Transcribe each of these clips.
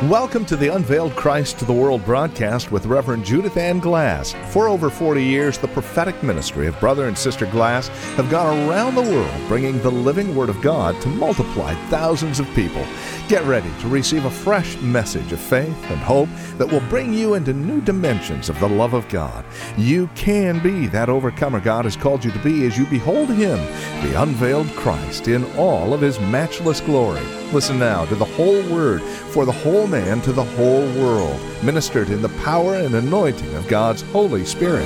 Welcome to the Unveiled Christ to the World broadcast with Reverend Judith Ann Glass. For over 40 years, the prophetic ministry of Brother and Sister Glass have gone around the world bringing the living Word of God to multiply thousands of people. Get ready to receive a fresh message of faith and hope that will bring you into new dimensions of the love of God. You can be that overcomer God has called you to be as you behold Him, the unveiled Christ, in all of His matchless glory. Listen now to the whole Word for the whole man to the whole world, ministered in the power and anointing of God's Holy Spirit.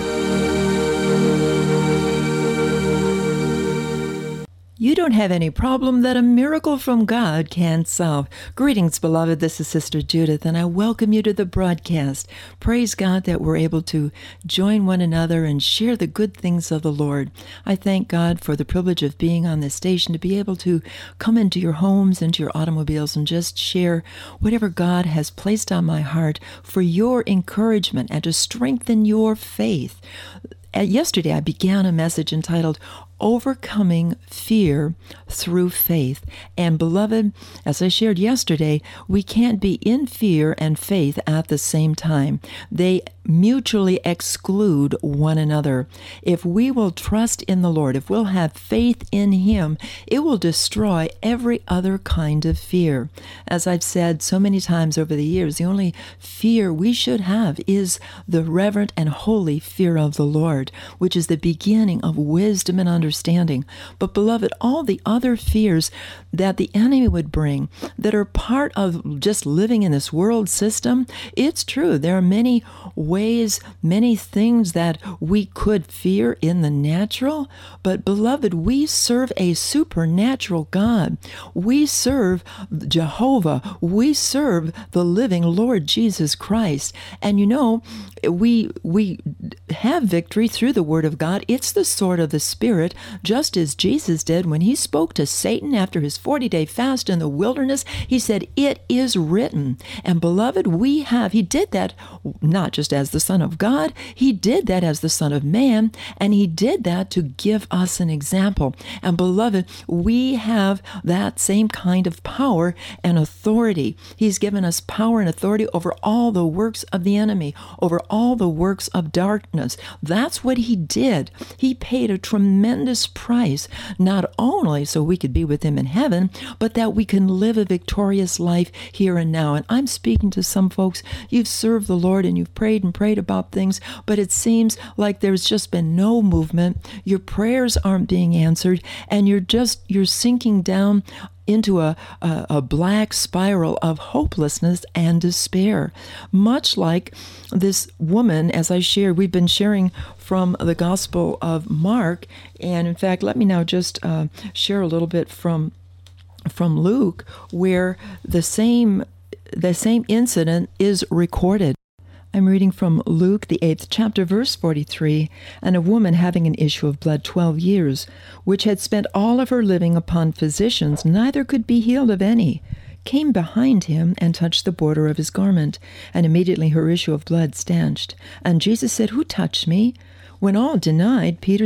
You don't have any problem that a miracle from God can't solve. Greetings, beloved. This is Sister Judith, and I welcome you to the broadcast. Praise God that we're able to join one another and share the good things of the Lord. I thank God for the privilege of being on this station, to be able to come into your homes, into your automobiles, and just share whatever God has placed on my heart for your encouragement and to strengthen your faith. Yesterday, I began a message entitled Overcoming Fear Through Faith. And beloved, as I shared yesterday, we can't be in fear and faith at the same time. They mutually exclude one another. If we will trust in the Lord, if we'll have faith in Him, it will destroy every other kind of fear. As I've said so many times over the years, the only fear we should have is the reverent and holy fear of the Lord, which is the beginning of wisdom and understanding. But beloved, all the other fears that the enemy would bring that are part of just living in this world system, it's true. There are many ways, many things that we could fear in the natural, but beloved, we serve a supernatural God. We serve Jehovah. We serve the living Lord Jesus Christ. And you know, we have victory through the Word of God. It's the sword of the Spirit, just as Jesus did when He spoke to Satan after His 40-day fast in the wilderness. He said, "It is written." And beloved, He did that not just as the Son of God, He did that as the Son of Man, and He did that to give us an example. And beloved, we have that same kind of power and authority. He's given us power and authority over all the works of the enemy, over all the works of darkness. That's what He did. He paid a tremendous price, not only so we could be with Him in heaven, but that we can live a victorious life here and now. And I'm speaking to some folks, you've served the Lord and you've prayed and prayed about things, but it seems like there's just been no movement. Your prayers aren't being answered, and you're sinking down into a black spiral of hopelessness and despair. Much like this woman, as I shared, we've been sharing from the Gospel of Mark, and in fact, let me now just share a little bit from Luke, where the same incident is recorded. I'm reading from Luke, the 8th chapter, verse 43, "And a woman having an issue of blood 12 years, which had spent all of her living upon physicians, neither could be healed of any, came behind Him and touched the border of His garment, and immediately her issue of blood stanched. And Jesus said, 'Who touched me?' When all denied, Peter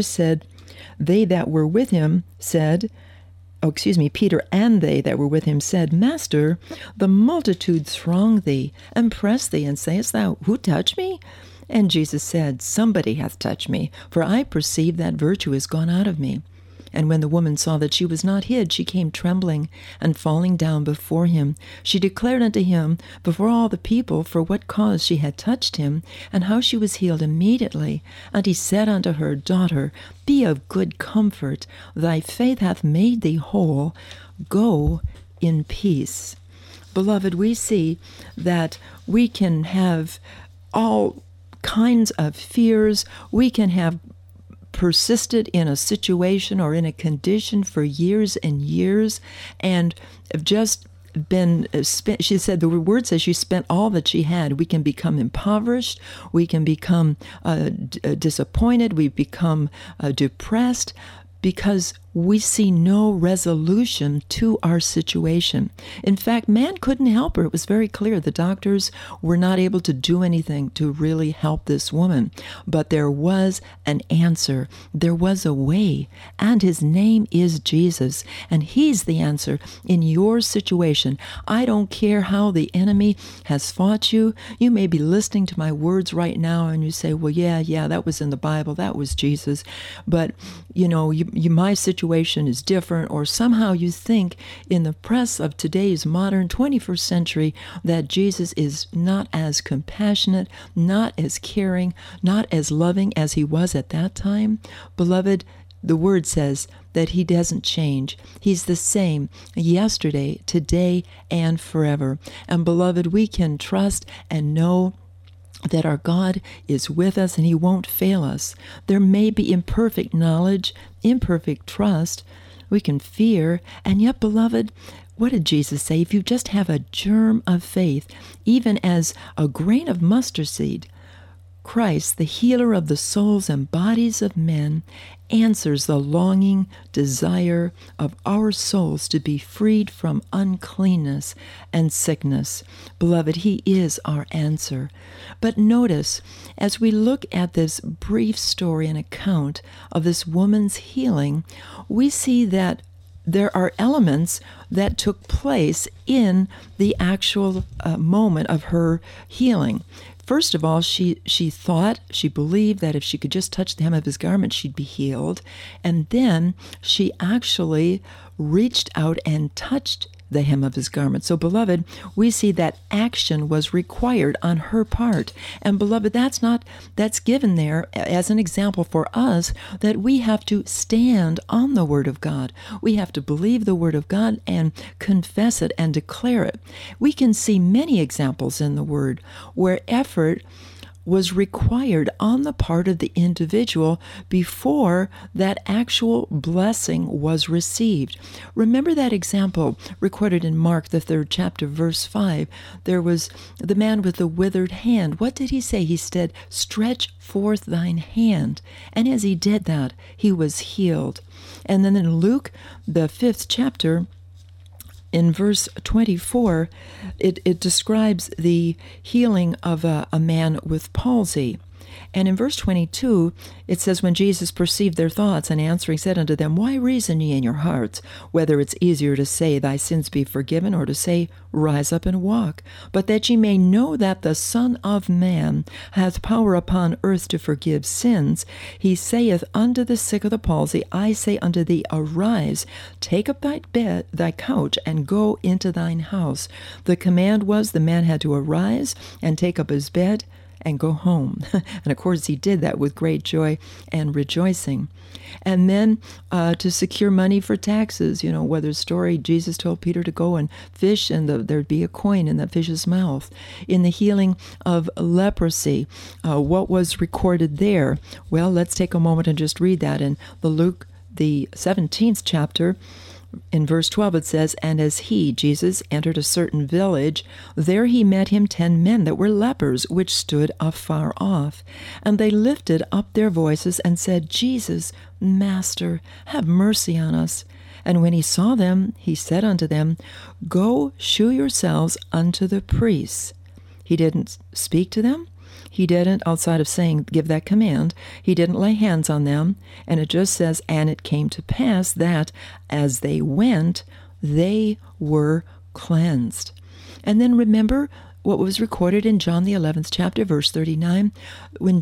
and they that were with him said, 'Master, the multitude throng thee, and press thee, and sayest thou, Who touched me?' And Jesus said, 'Somebody hath touched me, for I perceive that virtue is gone out of me.' And when the woman saw that she was not hid, she came trembling, and falling down before Him, she declared unto Him before all the people for what cause she had touched Him, and how she was healed immediately. And He said unto her, 'Daughter, be of good comfort. Thy faith hath made thee whole. Go in peace.'" Beloved, we see that we can have all kinds of fears. We can have persisted in a situation or in a condition for years and years, and just been spent. She said, the word says she spent all that she had. We can become impoverished. We can become disappointed. We become depressed, because we see no resolution to our situation. In fact, man couldn't help her. It was very clear. The doctors were not able to do anything to really help this woman. But there was an answer. There was a way. And his name is Jesus. And he's the answer in your situation. I don't care how the enemy has fought you. You may be listening to my words right now and you say, well, yeah, that was in the Bible. That was Jesus. But, my situation is different, or somehow you think in the press of today's modern 21st century that Jesus is not as compassionate, not as caring, not as loving as he was at that time. Beloved, the word says that he doesn't change. He's the same yesterday, today, and forever. And beloved, we can trust and know that our God is with us and he won't fail us. There may be imperfect knowledge, imperfect trust. We can fear. And yet, beloved, what did Jesus say? If you just have a germ of faith, even as a grain of mustard seed, Christ, the healer of the souls and bodies of men, answers the longing desire of our souls to be freed from uncleanness and sickness. Beloved, he is our answer. But notice, as we look at this brief story and account of this woman's healing, we see that there are elements that took place in the actual moment of her healing. First of all, she believed that if she could just touch the hem of his garment, she'd be healed. And then she actually reached out and touched the hem of his garment. So, beloved, we see that action was required on her part. And, beloved, that's given there as an example for us that we have to stand on the Word of God. We have to believe the Word of God and confess it and declare it. We can see many examples in the Word where effort was required on the part of the individual before that actual blessing was received. Remember that example recorded in Mark, the 3rd chapter, verse 5. There was the man with the withered hand. What did he say? He said, "Stretch forth thine hand." And as he did that, he was healed. And then in Luke, the 5th chapter, in verse 24, it describes the healing of a man with palsy. And in verse 22, it says, when Jesus perceived their thoughts, and answering said unto them, Why reason ye in your hearts, whether it's easier to say, Thy sins be forgiven, or to say, Rise up and walk? But that ye may know that the Son of Man hath power upon earth to forgive sins, he saith unto the sick of the palsy, I say unto thee, Arise, take up thy bed, thy couch, and go into thine house. The command was the man had to arise and take up his bed and go home. And of course he did that with great joy and rejoicing. And then to secure money for taxes, whether story, Jesus told Peter to go and fish and there'd be a coin in the fish's mouth. In the healing of leprosy, what was recorded there? Well, let's take a moment and just read that in Luke, the 17th chapter. In verse 12 it says, And as he, Jesus, entered a certain village, there he met him 10 men that were lepers, which stood afar off. And they lifted up their voices and said, Jesus, Master, have mercy on us. And when he saw them, he said unto them, Go shew yourselves unto the priests. He didn't speak to them. He didn't, outside of saying, give that command, he didn't lay hands on them. And it just says, and it came to pass that as they went, they were cleansed. And then remember what was recorded in John the 11th chapter, verse 39, when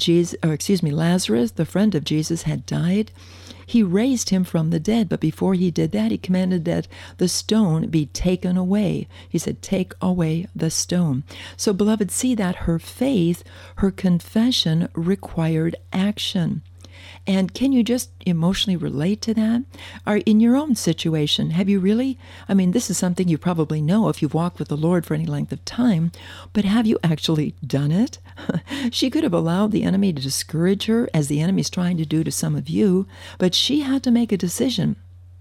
Lazarus, the friend of Jesus, had died. He raised him from the dead, but before he did that, he commanded that the stone be taken away. He said, take away the stone. So, beloved, see that her faith, her confession required action. And can you just emotionally relate to that? Or in your own situation, have you really, this is something you probably know if you've walked with the Lord for any length of time, but have you actually done it? She could have allowed the enemy to discourage her, as the enemy's trying to do to some of you, but she had to make a decision.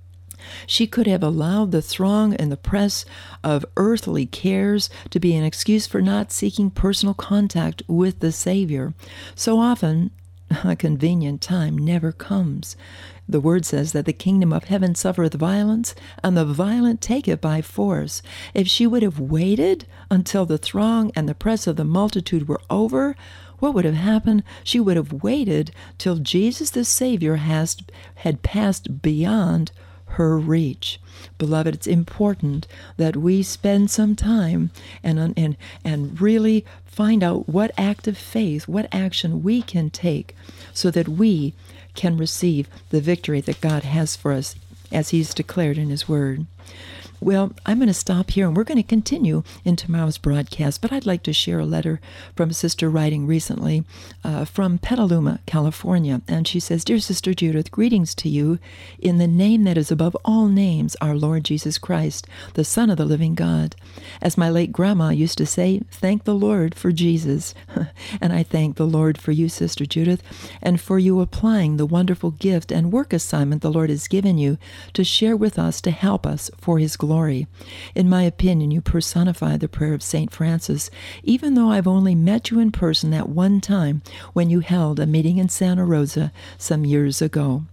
She could have allowed the throng and the press of earthly cares to be an excuse for not seeking personal contact with the Savior. So often, a convenient time never comes. The word says that the kingdom of heaven suffereth violence, and the violent take it by force. If she would have waited until the throng and the press of the multitude were over, what would have happened? She would have waited till Jesus the Savior had passed beyond her reach. Beloved, it's important that we spend some time and really find out what act of faith, what action we can take so that we can receive the victory that God has for us as He's declared in His Word. Well, I'm going to stop here, and we're going to continue in tomorrow's broadcast, but I'd like to share a letter from a sister writing recently from Petaluma, California, and she says, "Dear Sister Judith, greetings to you in the name that is above all names, our Lord Jesus Christ, the Son of the living God. As my late grandma used to say, thank the Lord for Jesus." And I thank the Lord for you, Sister Judith, and for you applying the wonderful gift and work assignment the Lord has given you to share with us to help us for His glory. In my opinion, you personify the prayer of St. Francis, even though I've only met you in person that one time when you held a meeting in Santa Rosa some years ago.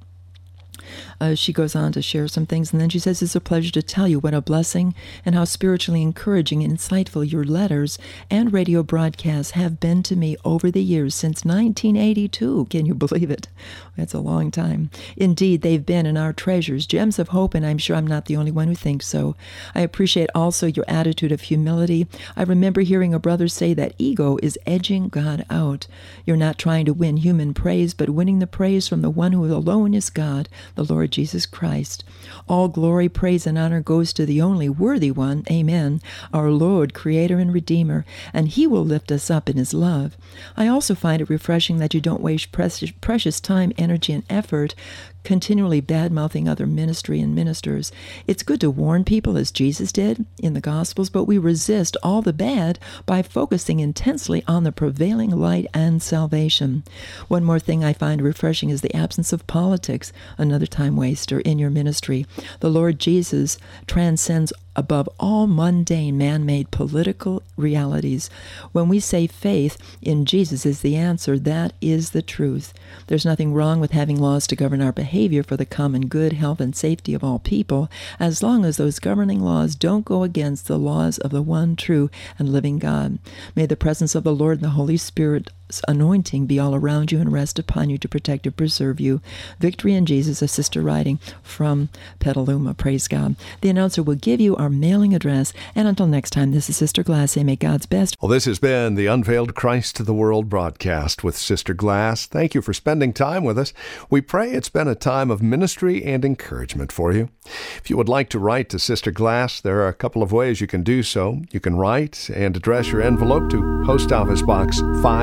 She goes on to share some things, and then she says, "It's a pleasure to tell you what a blessing and how spiritually encouraging and insightful your letters and radio broadcasts have been to me over the years since 1982. Can you believe it? That's a long time. Indeed, they've been in our treasures, gems of hope, and I'm sure I'm not the only one who thinks so. I appreciate also your attitude of humility. I remember hearing a brother say that ego is edging God out. You're not trying to win human praise, but winning the praise from the one who alone is God, the Lord Jesus Christ. All glory, praise, and honor goes to the only worthy one, amen, our Lord, Creator and Redeemer, and He will lift us up in His love. I also find it refreshing that you don't waste precious time, energy, and effort continually bad-mouthing other ministry and ministers. It's good to warn people as Jesus did in the Gospels, but we resist all the bad by focusing intensely on the prevailing light and salvation. One more thing I find refreshing is the absence of politics, another time waster in your ministry. The Lord Jesus transcends above all mundane man-made political realities. When we say faith in Jesus is the answer, that is the truth. There's nothing wrong with having laws to govern our behavior for the common good, health, and safety of all people, as long as those governing laws don't go against the laws of the one true and living God. May the presence of the Lord and the Holy Spirit's anointing be all around you and rest upon you to protect and preserve you. Victory in Jesus, a sister writing from Petaluma. Praise God. The announcer will give you our mailing address, and until next time, this is Sister Glass. May God's best. Well, this has been the Unveiled Christ to the World broadcast with Sister Glass. Thank you for spending time with us. We pray it's been a time of ministry and encouragement for you. If you would like to write to Sister Glass, there are a couple of ways you can do so. You can write and address your envelope to Post Office Box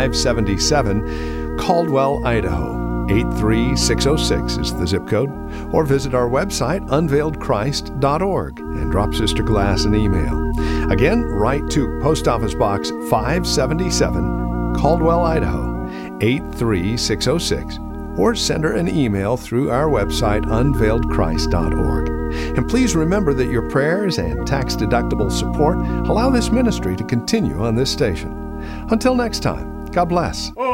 577, Caldwell, Idaho. 83606 is the zip code, or visit our website, unveiledchrist.org, and drop Sister Glass an email. Again, write to Post Office Box 577, Caldwell, Idaho, 83606, or send her an email through our website, unveiledchrist.org. And please remember that your prayers and tax-deductible support allow this ministry to continue on this station. Until next time, God bless.